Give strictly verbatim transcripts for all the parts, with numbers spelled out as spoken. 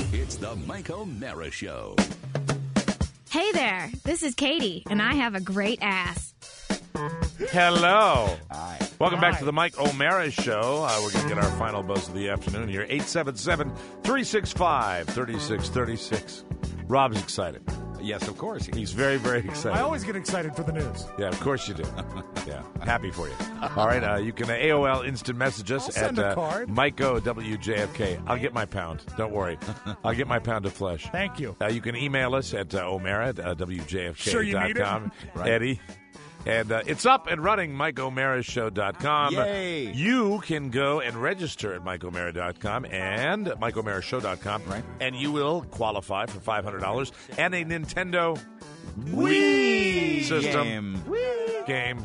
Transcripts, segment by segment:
It's the Mike O'Mara Show. Hey there, this is Katie, and I have a great ass. Hello. Hi. Welcome Hi. back to the Mike O'Mara Show. Uh, we're going to get our final buzz of the afternoon here. eight seven seven, three six five, three six three six. Rob's excited. Yes, of course. He's very, very excited. I always get excited for the news. Yeah, of course you do. Yeah, happy for you. All right, uh, you can uh, A O L instant message us I'll send at a uh, card. Mike O W J F K. I'll get my pound. Don't worry. I'll get my pound of flesh. Thank you. Uh, you can email us at uh, O'Mara at uh, W J F K dot com. Sure you need it? Right. Eddie. And uh, it's up and running, Mike O'Mara Show dot com. Yay. You can go and register at Mike O'Mara dot com and Mike O'Mara Show dot com. Right. And you will qualify for five hundred dollars and a Nintendo Wii system. Game. Game.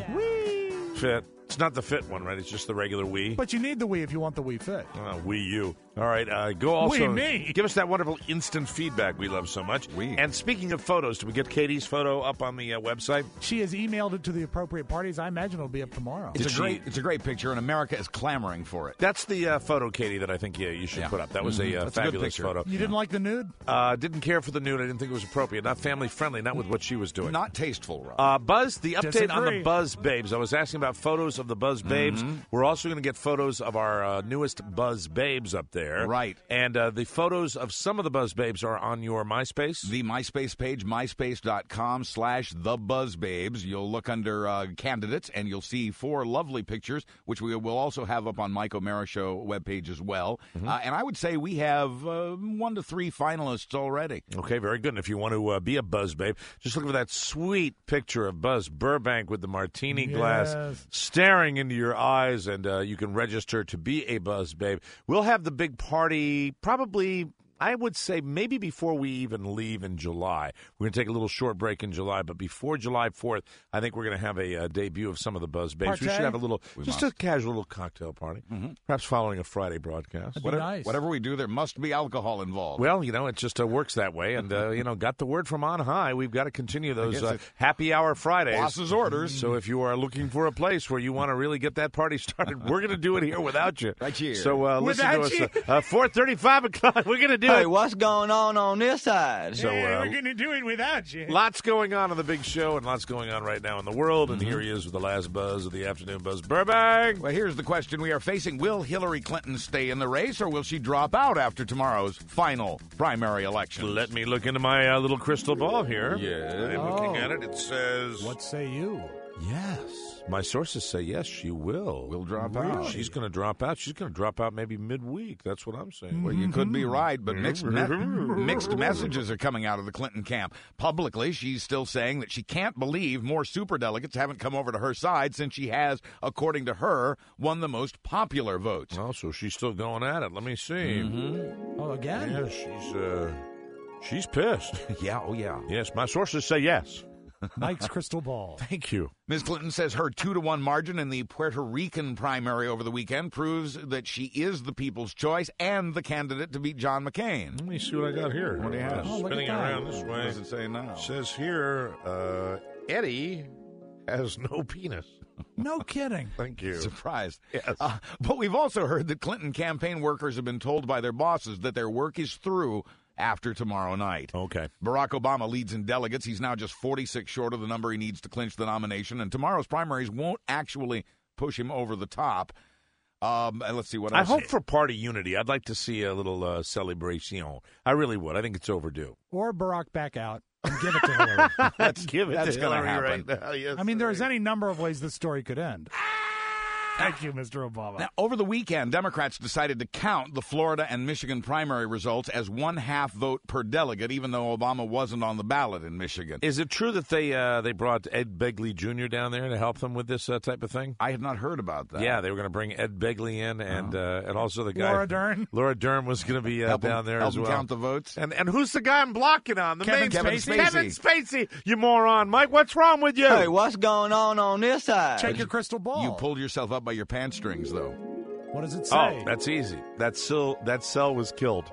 Fit. It's not the Fit one, right? It's just the regular Wii. But you need the Wii if you want the Wii Fit. Uh, Wii U. All right, uh, go also. Wii me. Give us that wonderful instant feedback we love so much. Wii. And speaking of photos, did we get Katie's photo up on the uh, website? She has emailed it to the appropriate parties. I imagine it'll be up tomorrow. It's Did a she- great. It's a great picture, and America is clamoring for it. That's the uh, photo, Katie, that I think yeah, you should Yeah. put up. That was Mhm. a uh, That's a good fabulous picture. photo. You didn't like the nude? Uh, didn't care for the nude. I didn't think it was appropriate. Not family friendly. Not with what she was doing. Not tasteful, Rob. Uh, Buzz, the update on the Disagree. Buzz Babes. I was asking about photos of the Buzz Babes. Mm-hmm. We're also going to get photos of our uh, newest Buzz Babes up there. Right. And uh, the photos of some of the Buzz Babes are on your MySpace. The MySpace page, myspace.com slash the buzzbabes. You'll look under uh, candidates, and you'll see four lovely pictures, which we will also have up on Mike O'Mara Show webpage as well. Mm-hmm. Uh, and I would say we have uh, one to three finalists already. Okay, very good. And if you want to uh, be a Buzz Babe, just look for that sweet picture of Buzz Burbank with the martini glass Yes. staring into your eyes, and uh, you can register to be a Buzz Babe. We'll have the big party probably, I would say, maybe before we even leave in July. We're going to take a little short break in July, but before July fourth, I think we're going to have a uh, debut of some of the Buzz Babes. We Partay? should have a little, We just must. a casual little cocktail party, perhaps following a Friday broadcast. That'd be Whatever, nice. whatever we do, there must be alcohol involved. Well, you know, it just uh, works that way. And, uh, you know, got the word from on high. We've got to continue those guess uh, it's happy hour Fridays. boss's orders. So if you are looking for a place where you want to really get that party started, we're going to do it here without you. Right here. So uh, listen Without to you? us. Uh, uh, four thirty-five o'clock. We're going to do Hey, it. what's going on on this side? So uh, going to do it without you. lots going on on the big show and lots going on right now in the world. And here he is with the last buzz of the afternoon. Buzz Burbank. Well, here's the question we are facing. Will Hillary Clinton stay in the race, or will she drop out after tomorrow's final primary election? Let me look into my uh, little crystal ball here. Yeah. I'm looking Oh. at it. It says... What say you? Yes. My sources say yes, she will. Will drop out. She's going to drop out. She's going to drop out maybe midweek. That's what I'm saying. Well, you could be right, but mixed, me- mixed messages are coming out of the Clinton camp. Publicly, she's still saying that she can't believe more superdelegates haven't come over to her side since she has, according to her, won the most popular votes. Oh, so she's still going at it. Let me see. Oh, again? Yeah, she's uh, she's pissed. Yeah, oh yeah. Yes, my sources say yes. Mike's crystal ball. Thank you. Miz Clinton says her two to one margin in the Puerto Rican primary over the weekend proves that she is the people's choice and the candidate to beat John McCain. Let me see what I got here. What do you have? Uh, Oh, look at spinning it that. around this What way. does it say now? Says here, uh, Eddie has no penis. No kidding. Thank you. Surprised. Yes. Uh, but we've also heard that Clinton campaign workers have been told by their bosses that their work is through after tomorrow night. Okay. Barack Obama leads in delegates. He's now just forty-six short of the number he needs to clinch the nomination, and tomorrow's primaries won't actually push him over the top. Um, and let's see what I else. hope for party unity. I'd like to see a little uh, celebration. I really would. I think it's overdue. Or Barack back out and give it to Hillary. that's, Give it that's to gonna Hillary happen. right now. Yes, I mean, there's sir. any number of ways this story could end. Thank you, Mister Obama. Now, over the weekend, Democrats decided to count the Florida and Michigan primary results as one half vote per delegate, even though Obama wasn't on the ballot in Michigan. Is it true that they uh, they brought Ed Begley Junior down there to help them with this uh, type of thing? I had not heard about that. Yeah, they were going to bring Ed Begley in, and uh, and also the guy Laura Dern. Laura Dern was going to be uh, Help 'em- down there help as 'em well. count the votes. And and who's the guy I'm blocking on? The Kevin main Kevin Spacey. Spacey. Kevin Spacey, you moron, Mike. What's wrong with you? Hey, what's going on on this side? Check your crystal ball. You pulled yourself up by your pants strings, though. What does it say? Oh, that's easy. That cell that cell was killed.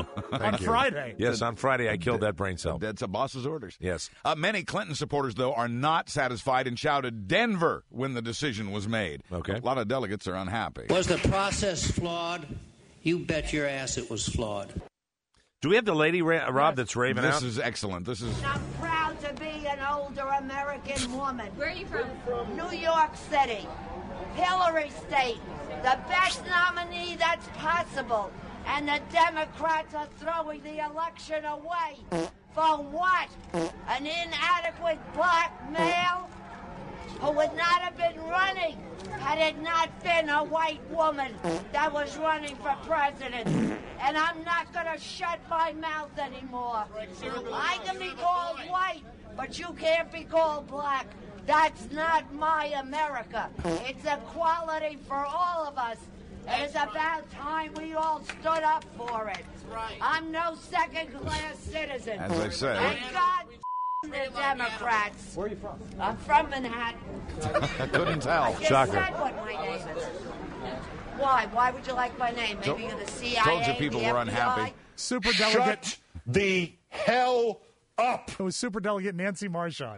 on Friday. Yes, on Friday I killed that brain cell. That's a boss's orders. Yes. Uh, many Clinton supporters, though, are not satisfied and shouted Denver when the decision was made. Okay. A lot of delegates are unhappy. Was the process flawed? You bet your ass it was flawed. Do we have the lady, Ra- Rob, that's raving This out? is excellent. This is. I'm proud to be an older American woman. Where are you from? New York City. Hillary State. The best nominee that's possible. And the Democrats are throwing the election away. For what? An inadequate black male who would not have been running had it not been a white woman that was running for president. And I'm not going to shut my mouth anymore. I can be called white, but you can't be called black. That's not my America. It's equality for all of us. It is about time we all stood up for it. I'm no second-class citizen. As I say. And God the Democrats. Where are you from? I'm from Manhattan. I couldn't tell. I just Shocker. said what my name is. Why? Why would you like my name? Maybe you're the C I A, Told you people the were F B I? unhappy. Super delegate. Shut the hell up. It was super delegate Nancy Marchand.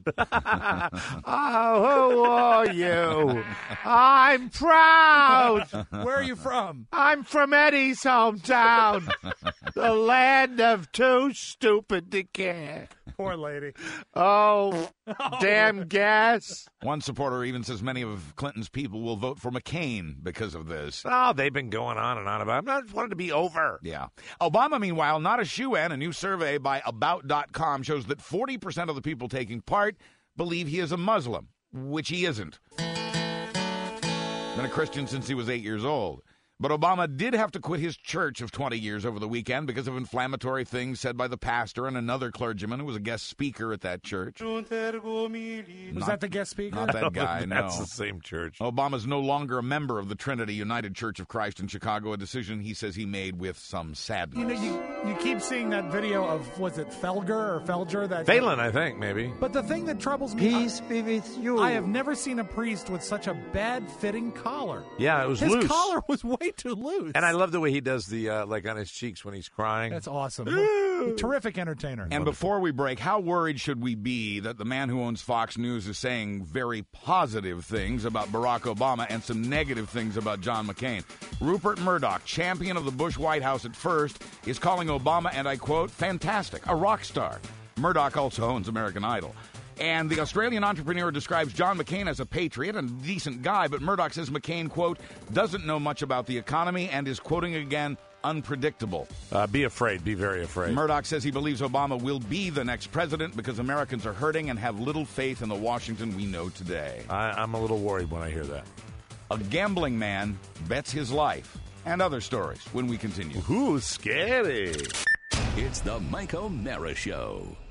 Oh, who are you? I'm proud. Where are you from? I'm from Eddie's hometown, the land of too stupid to care. Poor lady. Oh, damn gas. One supporter even says many of Clinton's people will vote for McCain because of this. Oh, they've been going on and on about it. I just wanted to be over. Yeah. Obama, meanwhile, not a shoo-in. A new survey by About dot com shows that forty percent of the people taking part believe he is a Muslim, which he isn't. Been a Christian since he was eight years old. But Obama did have to quit his church of twenty years over the weekend because of inflammatory things said by the pastor and another clergyman who was a guest speaker at that church. Was Not- that the guest speaker? Not that guy, no. That's the same church. Obama's no longer a member of the Trinity United Church of Christ in Chicago, a decision he says he made with some sadness. You know, you, you keep seeing that video of, was it Felger or Felger? That Phelan, I think, maybe. But the thing that troubles me, Peace be with you. I have never seen a priest with such a bad-fitting collar. Yeah, it was His loose. collar was way too loose. And I love the way he does the, uh, like, on his cheeks when he's crying. That's awesome. Terrific entertainer. And before we break, how worried should we be that the man who owns Fox News is saying very positive things about Barack Obama and some negative things about John McCain? Rupert Murdoch, champion of the Bush White House at first, is calling Obama, and I quote, fantastic, a rock star. Murdoch also owns American Idol. And the Australian entrepreneur describes John McCain as a patriot and a decent guy, but Murdoch says McCain, quote, doesn't know much about the economy and is, quoting again, unpredictable. Uh, be afraid. Be very afraid. Murdoch says he believes Obama will be the next president because Americans are hurting and have little faith in the Washington we know today. I, I'm a little worried when I hear that. A gambling man bets his life. And other stories when we continue. Ooh, scary. It's the Mike O'Mara Show.